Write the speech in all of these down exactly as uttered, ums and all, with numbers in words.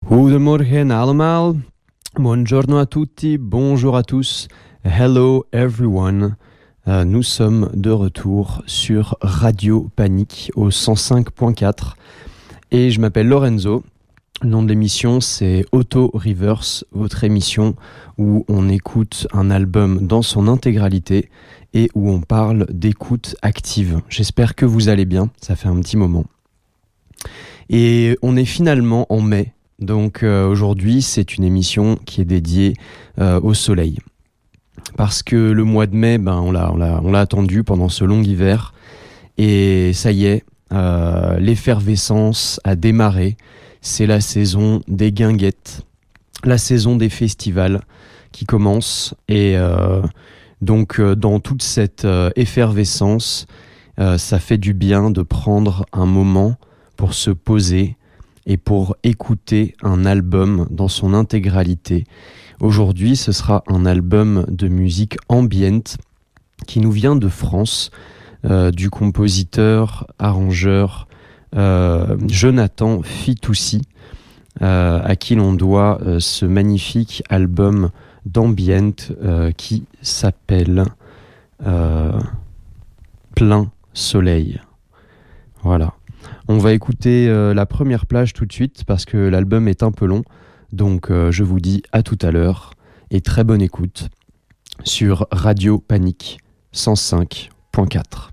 Goedemorgen allemaal, buongiorno a tutti, bonjour à tous, hello everyone. Euh, nous sommes de retour sur Radio Panique au cent cinq point quatre et je m'appelle Lorenzo. Le nom de l'émission, c'est Auto Reverse, votre émission où on écoute un album dans son intégralité et où on parle d'écoute active. J'espère que vous allez bien, ça fait un petit moment. Et on est finalement en mai, donc euh, aujourd'hui c'est une émission qui est dédiée euh, au soleil. Parce que le mois de mai, ben, on l'a, on l'a, on l'a attendu pendant ce long hiver et ça y est, euh, l'effervescence a démarré. C'est la saison des guinguettes, la saison des festivals qui commence. Et euh, donc, euh, dans toute cette euh, effervescence, euh, ça fait du bien de prendre un moment pour se poser et pour écouter un album dans son intégralité. Aujourd'hui, ce sera un album de musique ambiante qui nous vient de France, euh, du compositeur, arrangeur, Euh, Jonathan Fitoussi, euh, à qui l'on doit euh, ce magnifique album d'ambient euh, qui s'appelle euh, Plein Soleil. Voilà. On va écouter euh, la première plage tout de suite parce que l'album est un peu long. Donc euh, je vous dis à tout à l'heure et très bonne écoute sur Radio Panique cent cinq point quatre.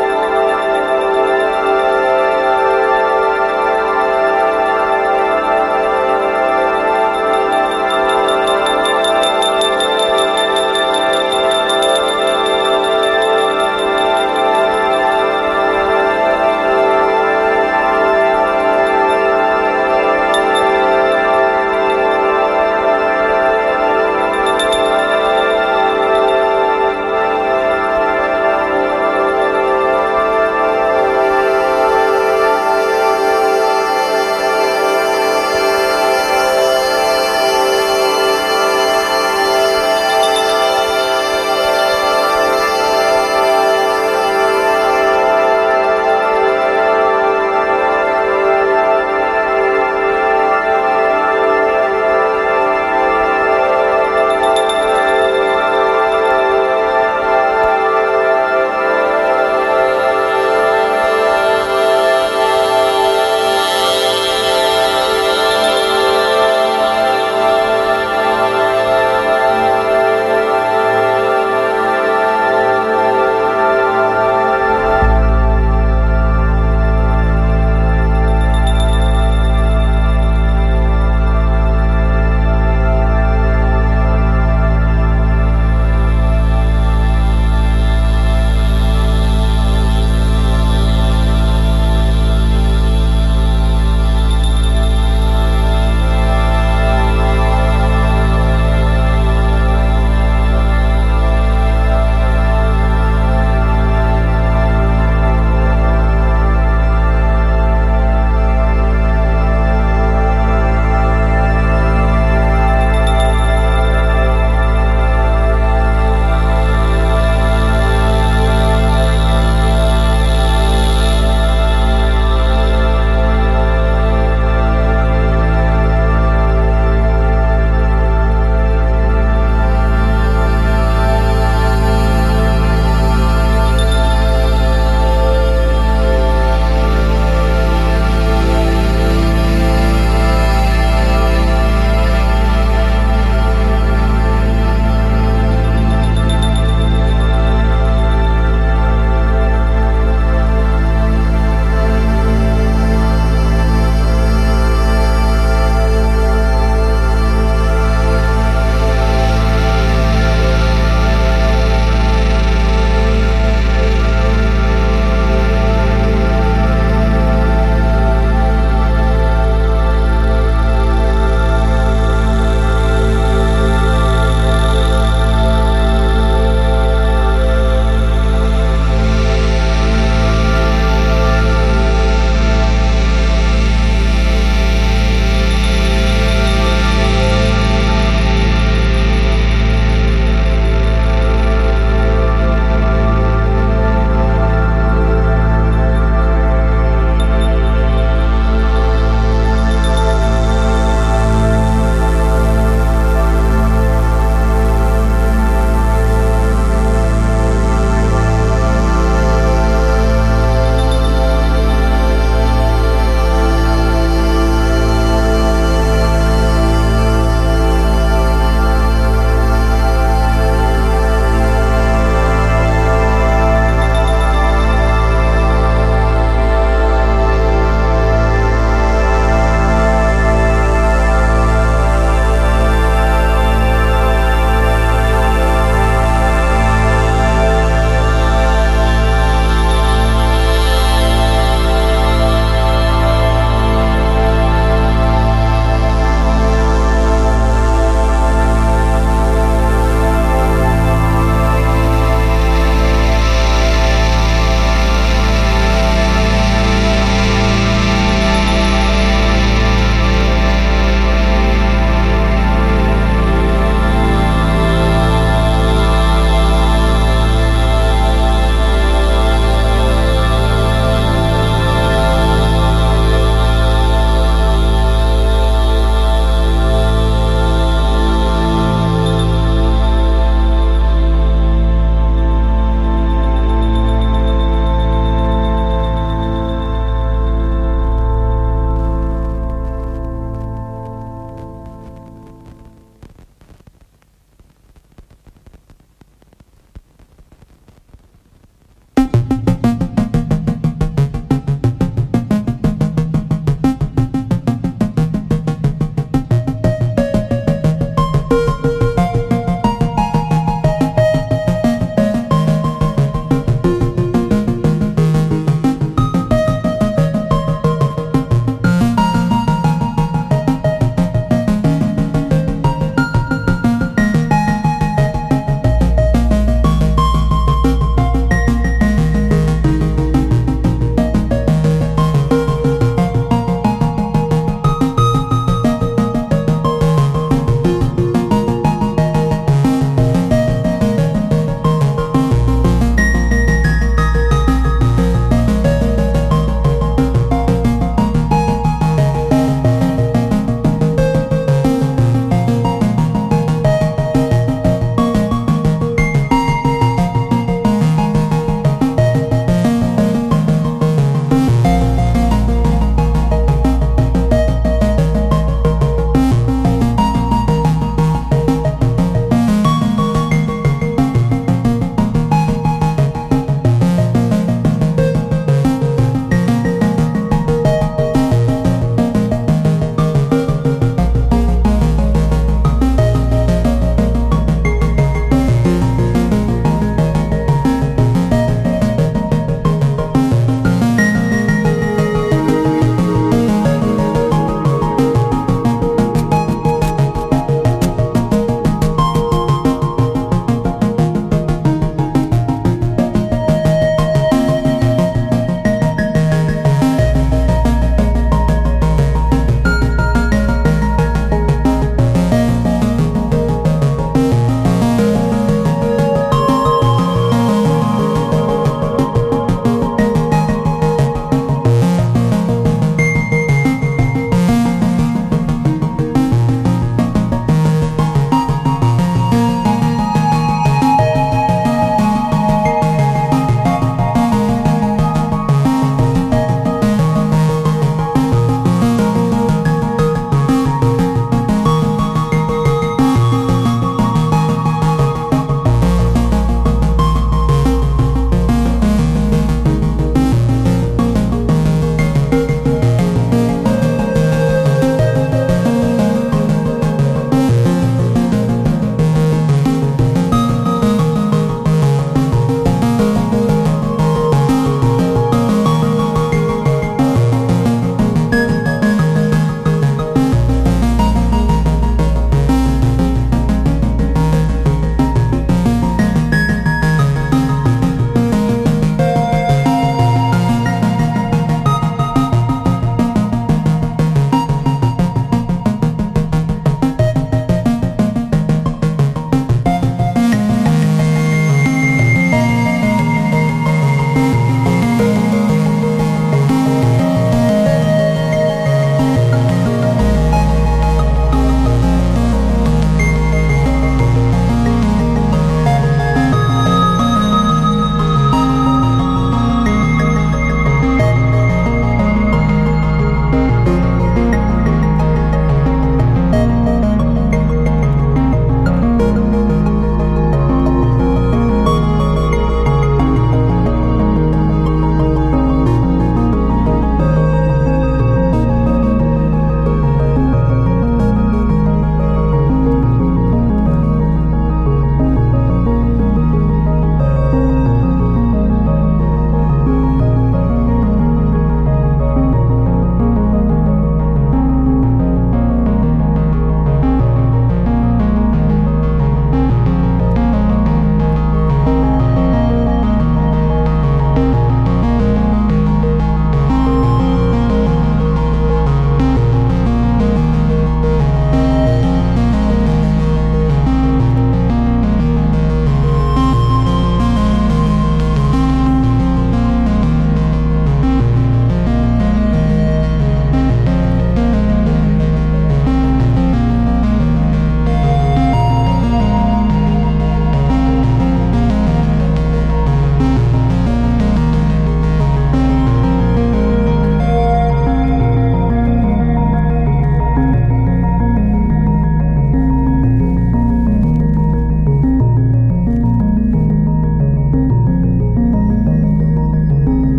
Thank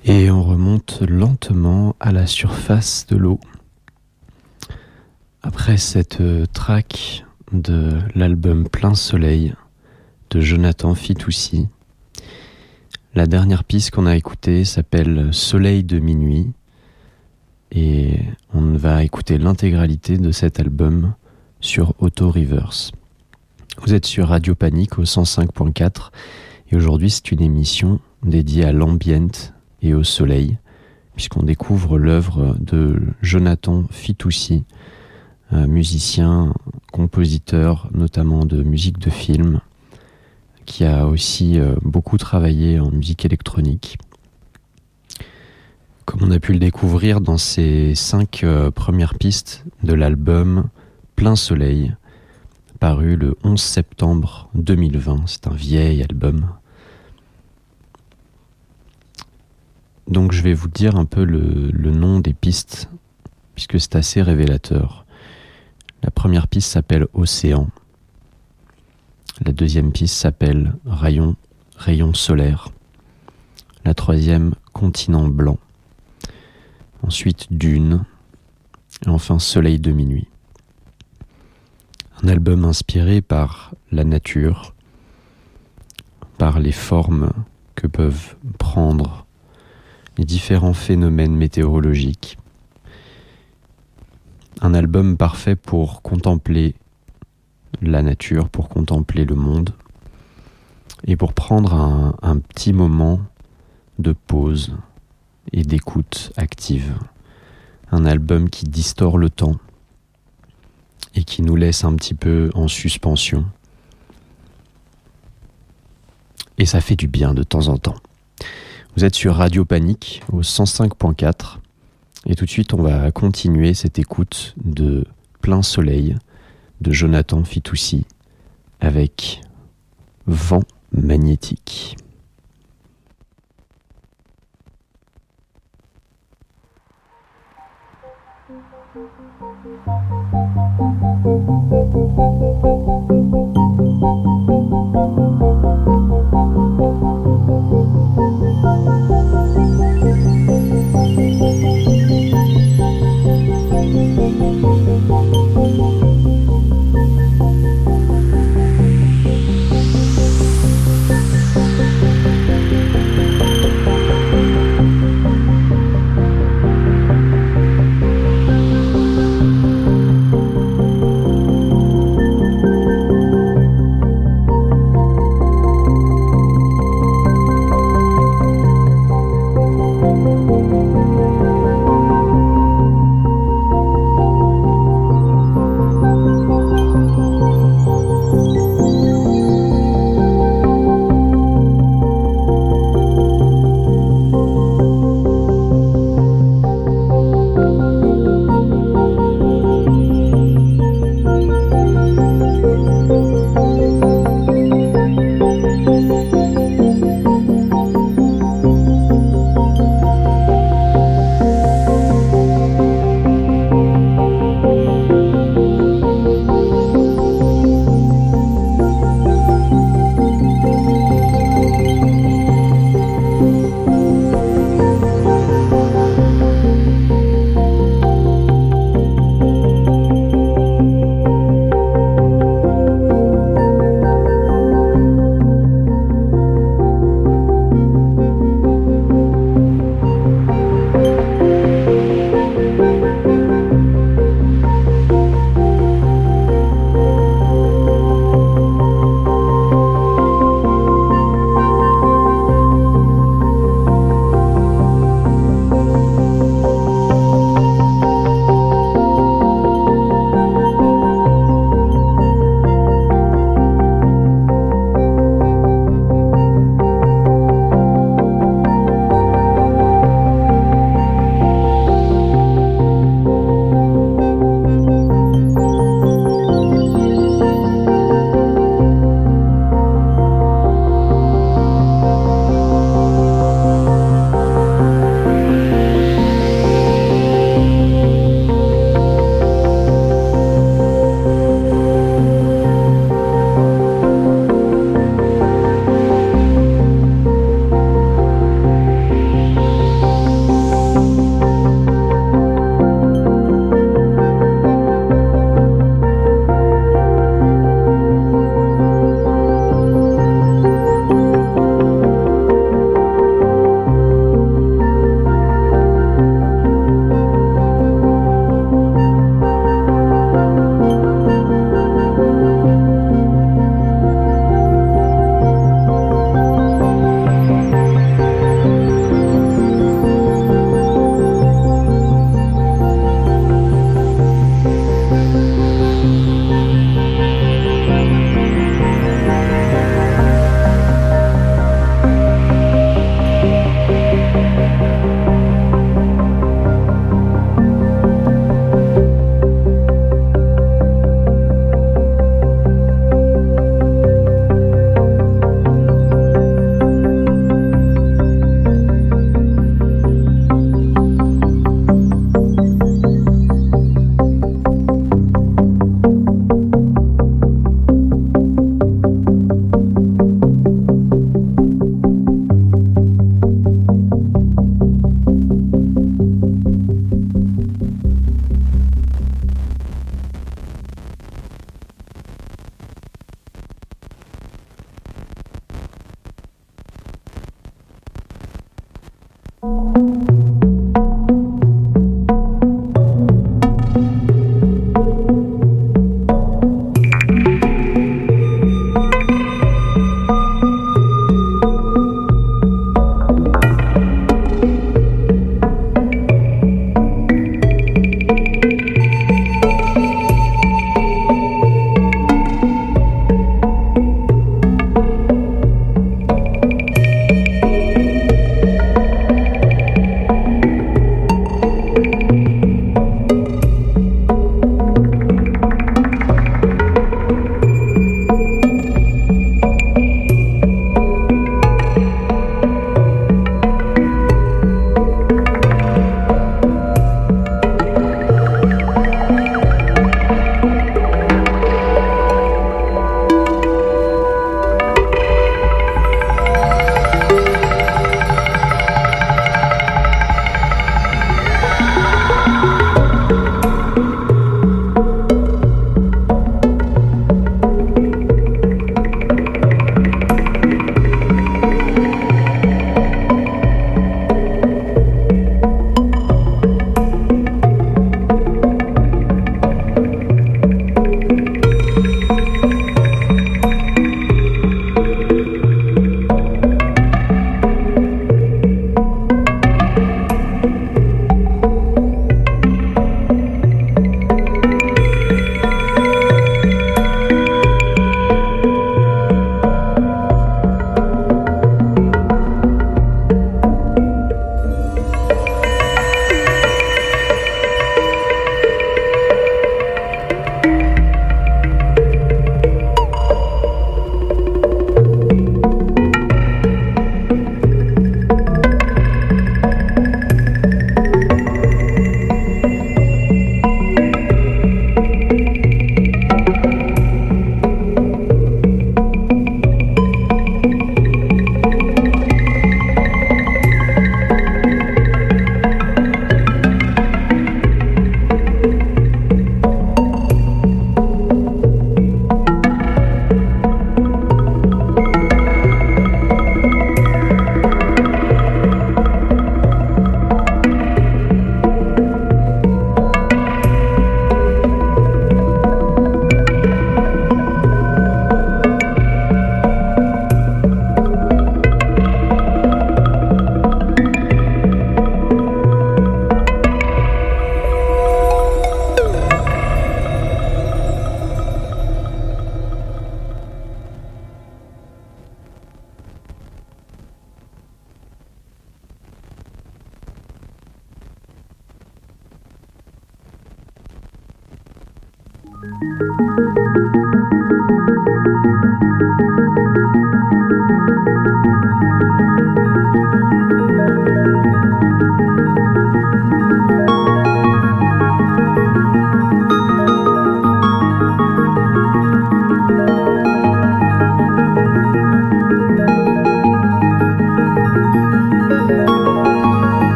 Et on remonte lentement à la surface de l'eau. Après cette track de l'album Plein Soleil de Jonathan Fitoussi, la dernière piste qu'on a écoutée s'appelle Soleil de minuit et on va écouter l'intégralité de cet album sur Auto Reverse. Vous êtes sur Radio Panique au cent cinq point quatre et aujourd'hui c'est une émission dédiée à l'ambient et au soleil, puisqu'on découvre l'œuvre de Jonathan Fitoussi, un musicien, compositeur notamment de musique de film, qui a aussi beaucoup travaillé en musique électronique. Comme on a pu le découvrir dans ses cinq premières pistes de l'album Plein Soleil, paru le onze septembre deux mille vingt, c'est un vieil album. Donc je vais vous dire un peu le, le nom des pistes, puisque c'est assez révélateur. La première piste s'appelle Océan. La deuxième piste s'appelle Rayon, Rayon solaire. La troisième, Continent blanc. Ensuite, Dune. Et enfin, Soleil de minuit. Un album inspiré par la nature, par les formes que peuvent prendre les différents phénomènes météorologiques. Un album parfait pour contempler la nature, pour contempler le monde et pour prendre un, un petit moment de pause et d'écoute active. Un album qui distord le temps et qui nous laisse un petit peu en suspension. Et ça fait du bien de temps en temps. Vous êtes sur Radio Panique au cent cinq point quatre et tout de suite on va continuer cette écoute de Plein Soleil de Jonathan Fitoussi avec Vent magnétique.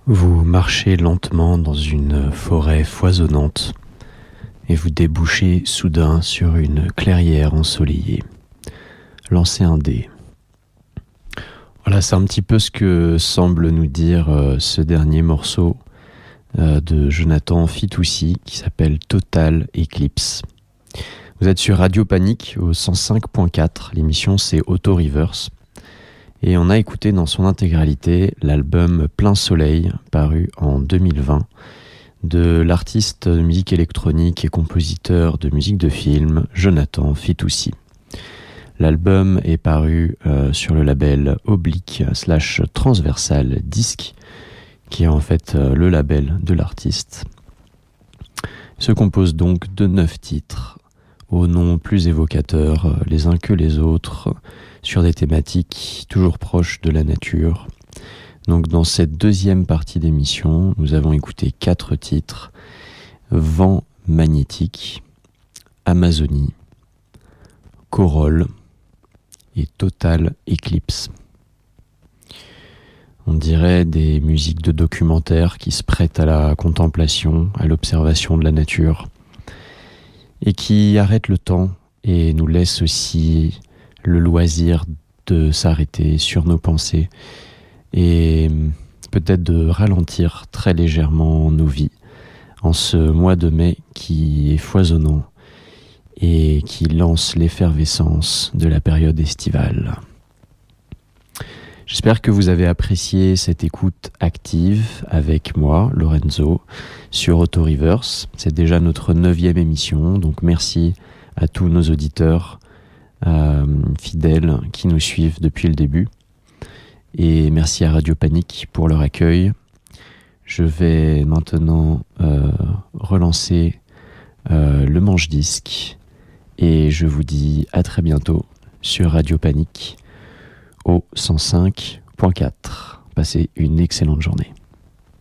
Vous marchez lentement dans une forêt foisonnante et vous débouchez soudain sur une clairière ensoleillée. Lancez un dé. Voilà, c'est un petit peu ce que semble nous dire euh, ce dernier morceau euh, de Jonathan Fitoussi qui s'appelle Total Eclipse. Vous êtes sur Radio Panique au cent cinq point quatre, l'émission c'est Auto Reverse. Et on a écouté dans son intégralité l'album Plein Soleil, paru en deux mille vingt, de l'artiste de musique électronique et compositeur de musique de film, Jonathan Fitoussi. L'album est paru euh, sur le label Oblique slash Transversal Disc, qui est en fait euh, le label de l'artiste. Il se compose donc de neuf titres, aux noms plus évocateurs euh, les uns que les autres, sur des thématiques toujours proches de la nature. Donc dans cette deuxième partie d'émission, nous avons écouté quatre titres: Vent magnétique, Amazonie, Corolle et Total Eclipse. On dirait des musiques de documentaire qui se prêtent à la contemplation, à l'observation de la nature, et qui arrêtent le temps et nous laissent aussi le loisir de s'arrêter sur nos pensées et peut-être de ralentir très légèrement nos vies en ce mois de mai qui est foisonnant et qui lance l'effervescence de la période estivale. J'espère que vous avez apprécié cette écoute active avec moi, Lorenzo, sur Auto Reverse. C'est déjà notre neuvième émission, donc merci à tous nos auditeurs Euh, fidèles qui nous suivent depuis le début, et merci à Radio Panique pour leur accueil. Je vais maintenant euh, relancer euh, le manche-disque et je vous dis à très bientôt sur Radio Panique au cent cinq point quatre. Passez une excellente journée.